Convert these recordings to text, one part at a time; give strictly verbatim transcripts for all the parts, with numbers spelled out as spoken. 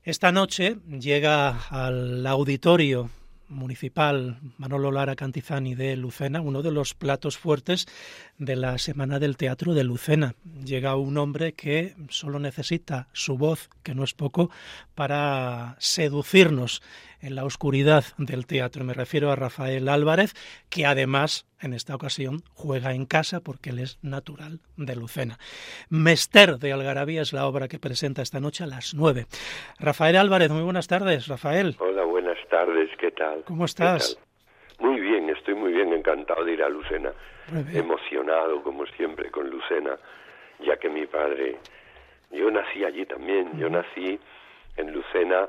Esta noche llega al auditorio municipal Manolo Lara Cantizani de Lucena uno de los platos fuertes de la Semana del Teatro de Lucena. Llega un hombre que solo necesita su voz, que no es poco, para seducirnos en la oscuridad del teatro. Me refiero a Rafael Álvarez, que además en esta ocasión juega en casa porque él es natural de Lucena. Mester de Algarabía es la obra que presenta esta noche a las nueve. Rafael Álvarez, muy buenas tardes, Rafael. Hola, buenas tardes, ¿qué tal? ¿Cómo estás? ¿Qué tal? Muy bien, estoy muy bien, encantado de ir a Lucena. Emocionado, como siempre, con Lucena, ya que mi padre... Yo nací allí también, uh-huh. yo nací en Lucena,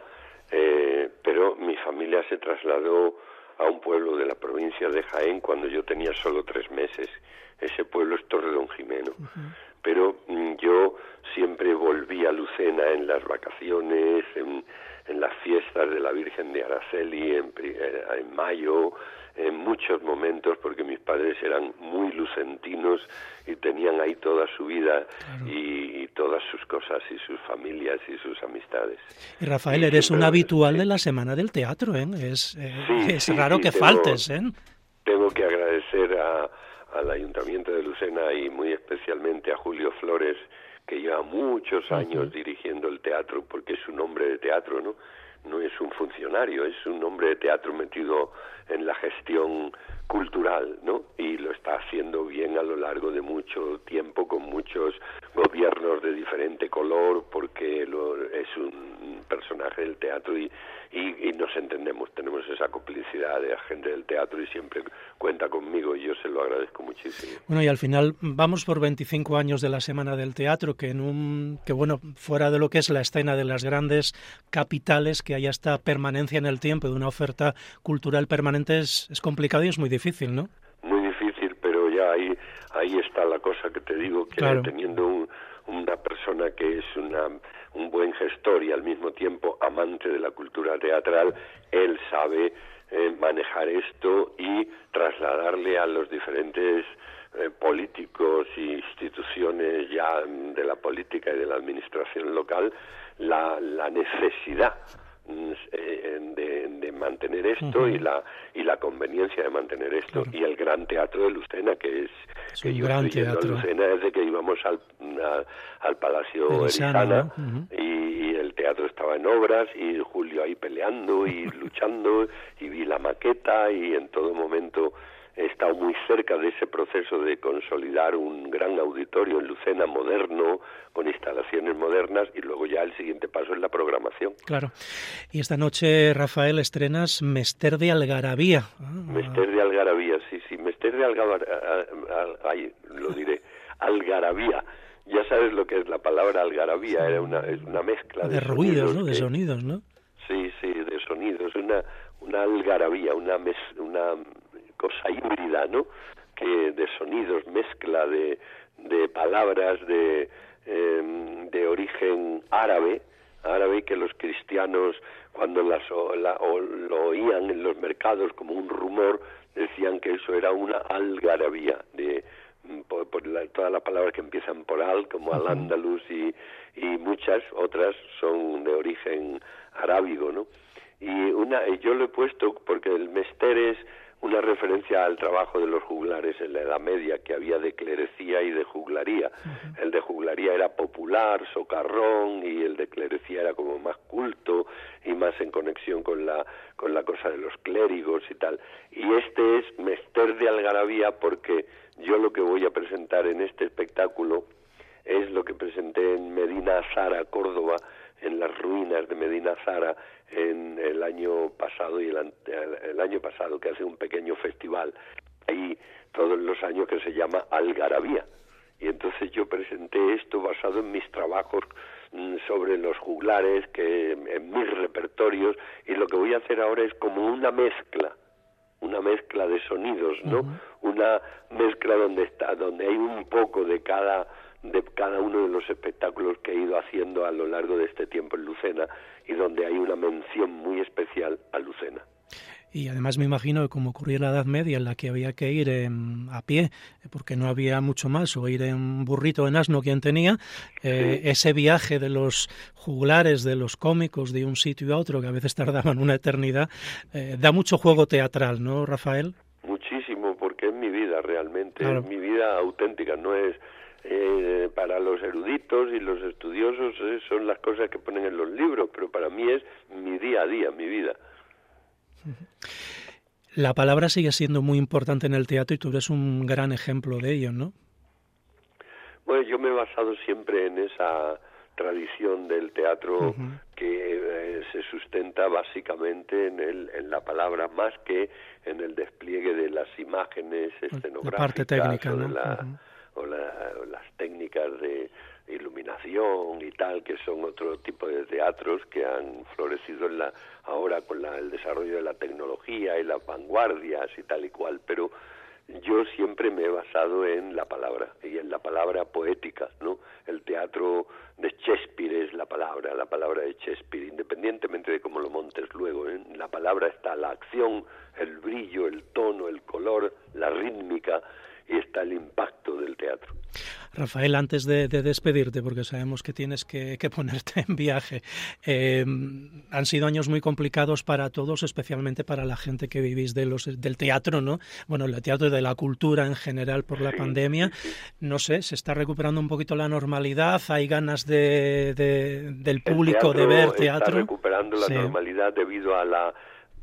eh, pero mi familia se trasladó a un pueblo de la provincia de Jaén cuando yo tenía solo tres meses. Ese pueblo es Torredonjimeno. Uh-huh. Pero mm, yo siempre volví a Lucena en las vacaciones, en, en las fiestas de la Virgen de Araceli, en, en mayo, en muchos momentos, porque mis padres eran muy lucentinos y tenían ahí toda su vida, claro. y, y todas sus cosas y sus familias y sus amistades. Y Rafael, y eres un habitual sí. de la Semana del Teatro, ¿eh? Es, eh, sí, es sí, raro sí, que tengo, faltes, ¿eh? Tengo que agradecer a, al Ayuntamiento de Lucena y muy especialmente a Julio Flores, que lleva muchos años uh-huh. dirigiendo el teatro, porque es un hombre de teatro, ¿no? No es un funcionario, es un hombre de teatro metido en la gestión cultural, ¿no? Y lo está haciendo bien a lo largo de mucho tiempo, con muchos gobiernos de diferente color, porque lo, es un personaje del teatro y, y, y nos entendemos, tenemos esa complicidad de la gente del teatro y siempre cuenta conmigo y yo se lo agradezco muchísimo. Bueno, y al final vamos por veinticinco años de la Semana del Teatro, que en un que bueno, fuera de lo que es la escena de las grandes capitales, que haya esta permanencia en el tiempo de una oferta cultural permanente es, es complicado y es muy difícil, ¿no? Muy difícil, pero ya ahí ahí está la cosa que te digo, que claro. teniendo un, una persona que es una un buen gestor y al mismo tiempo amante de la cultura teatral, él sabe eh, manejar esto y trasladarle a los diferentes eh, políticos e instituciones ya de la política y de la administración local la, la necesidad De, de mantener esto uh-huh. y la y la conveniencia de mantener esto claro. y el Gran Teatro de Lucena, que es, es que yo gran estoy yendo a Lucena desde que íbamos al a, al Palacio Erizana, Erizana, ¿no? uh-huh. y, y el teatro estaba en obras y Julio ahí peleando y luchando y vi la maqueta y en todo momento he estado muy cerca de ese proceso de consolidar un gran auditorio en Lucena moderno, con instalaciones modernas, y luego ya el siguiente paso es la programación. Claro. Y esta noche, Rafael, estrenas Mester de Algarabía. Ah. Mester de Algarabía, sí, sí, Mester de Algarabía, ay, lo diré, Algarabía. Ya sabes lo que es la palabra algarabía, sí. Era una, es una mezcla de, de ruidos, sonidos, ¿no? De que, sonidos, ¿no? Sí, sí, de sonidos, una, una algarabía, una, mes, una cosa híbrida, ¿no? Que de sonidos, mezcla de, de palabras de, eh, de origen árabe, árabe que los cristianos cuando las o, la, o, lo oían en los mercados como un rumor decían que eso era una algarabía de por, por la, todas las palabras que empiezan por al, como uh-huh. al-ándalus y, y muchas otras son de origen arábigo, ¿no? Y una yo lo he puesto porque el Mester es una referencia al trabajo de los juglares en la Edad Media, que había de clerecía y de juglaría. Uh-huh. El de juglaría era popular, socarrón, y el de clerecía era como más culto y más en conexión con la con la cosa de los clérigos y tal. Y este es Mester de Algarabía porque yo lo que voy a presentar en este espectáculo es lo que presenté en Medina Azara, Córdoba, en las ruinas de Medina Azara en el año pasado y el, el año pasado que hace un pequeño festival ahí todos los años que se llama Algarabía, y entonces yo presenté esto basado en mis trabajos mmm, sobre los juglares, que en mis repertorios, y lo que voy a hacer ahora es como una mezcla una mezcla de sonidos, ¿no? Uh-huh. Una mezcla donde está donde hay un poco de cada de cada uno de los espectáculos que he ido haciendo a lo largo de este tiempo en Lucena, y donde hay una mención muy especial a Lucena. Y además me imagino que como ocurría en la Edad Media, en la que había que ir eh, a pie, porque no había mucho más, o ir en burrito, en asno, quien tenía, eh, sí. Ese viaje de los juglares, de los cómicos, de un sitio a otro, que a veces tardaban una eternidad, eh, da mucho juego teatral, ¿no, Rafael? Muchísimo, porque es mi vida realmente, claro. Es mi vida auténtica, no es... Eh, para los eruditos y los estudiosos eh, son las cosas que ponen en los libros, pero para mí es mi día a día, mi vida. La palabra sigue siendo muy importante en el teatro y tú eres un gran ejemplo de ello, ¿no? Bueno, yo me he basado siempre en esa tradición del teatro uh-huh. que eh, se sustenta básicamente en, el, en la palabra más que en el despliegue de las imágenes escenográficas, la parte técnica, o, de ¿no? la, uh-huh. o, la, o las técnicas de iluminación y tal, que son otro tipo de teatros que han florecido en la ahora con la, el desarrollo de la tecnología y las vanguardias y tal y cual, pero yo siempre me he basado en la palabra y en la palabra poética, ¿no? El teatro de Shakespeare es la palabra, la palabra de Shakespeare, independientemente de cómo lo montes luego, ¿eh? En la palabra está la acción, el brillo, el tono, el color, la rítmica, y está el impacto del teatro. Rafael, antes de, de despedirte, porque sabemos que tienes que, que ponerte en viaje, eh, han sido años muy complicados para todos, especialmente para la gente que vivís de los, del teatro, ¿no? Bueno, el teatro y de la cultura en general por la sí, pandemia. Sí, sí. No sé, ¿se está recuperando un poquito la normalidad? ¿Hay ganas de, de, del público de ver teatro? Está recuperando la sí. normalidad debido a la,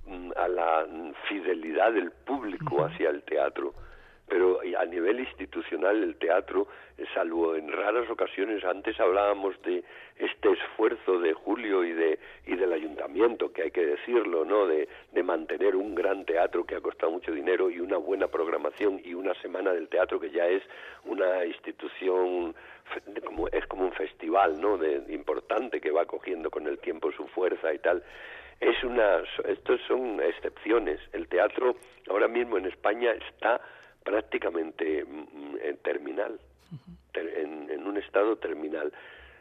a la fidelidad del público uh-huh. hacia el teatro. Pero a nivel institucional el teatro, salvo en raras ocasiones, antes hablábamos de este esfuerzo de Julio y de y del ayuntamiento, que hay que decirlo, ¿no? De, de mantener un gran teatro que ha costado mucho dinero y una buena programación y una semana del teatro que ya es una institución, como es como un festival, ¿no? De, importante que va cogiendo con el tiempo su fuerza y tal. Es una, estos son excepciones. El teatro ahora mismo en España está prácticamente en terminal, ter, en, en un estado terminal.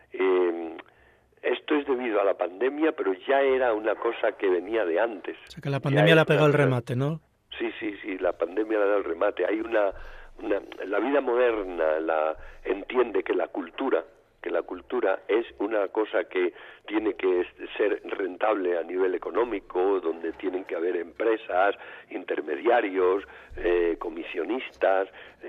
Eh, esto es debido a la pandemia, pero ya era una cosa que venía de antes. O sea, que la pandemia le ha pegado el remate, ¿no? Sí, sí, sí, la pandemia le ha dado el remate. Hay una, una... La vida moderna la entiende que la cultura, que la cultura es una cosa que tiene que ser rentable a nivel económico, donde tienen que haber empresas, intermediarios, eh, comisionistas,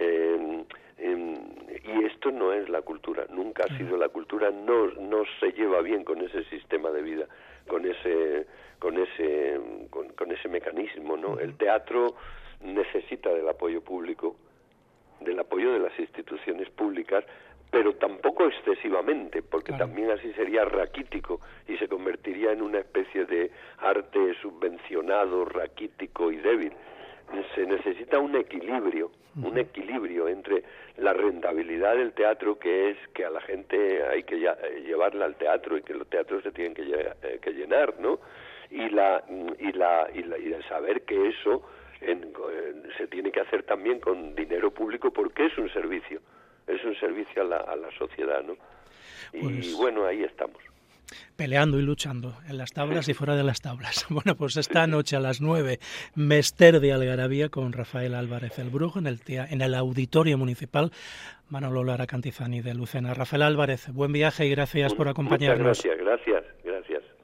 eh, eh, y esto no es la cultura, nunca ha sido la cultura, no no se lleva bien con ese sistema de vida, con ese con ese con, con ese mecanismo, ¿no? El teatro necesita del apoyo público, del apoyo de las instituciones públicas, pero tampoco excesivamente, porque claro. también así sería raquítico y se convertiría en una especie de arte subvencionado, raquítico y débil. Se necesita un equilibrio, uh-huh. un equilibrio entre la rentabilidad del teatro, que es que a la gente hay que ya, llevarla al teatro y que los teatros se tienen que, eh, que llenar, ¿no? Y la y la y, la, y el saber que eso en, en, se tiene que hacer también con dinero público, porque es un servicio. Es un servicio a la, a la sociedad, ¿no? Y pues, bueno, ahí estamos. Peleando y luchando en las tablas y fuera de las tablas. Bueno, pues esta noche a las nueve, Mester de Algarabía con Rafael Álvarez el Brujo en el, tea, en el Auditorio Municipal Manolo Lara Cantizani de Lucena. Rafael Álvarez, buen viaje y gracias por acompañarnos. Muchas gracias, gracias.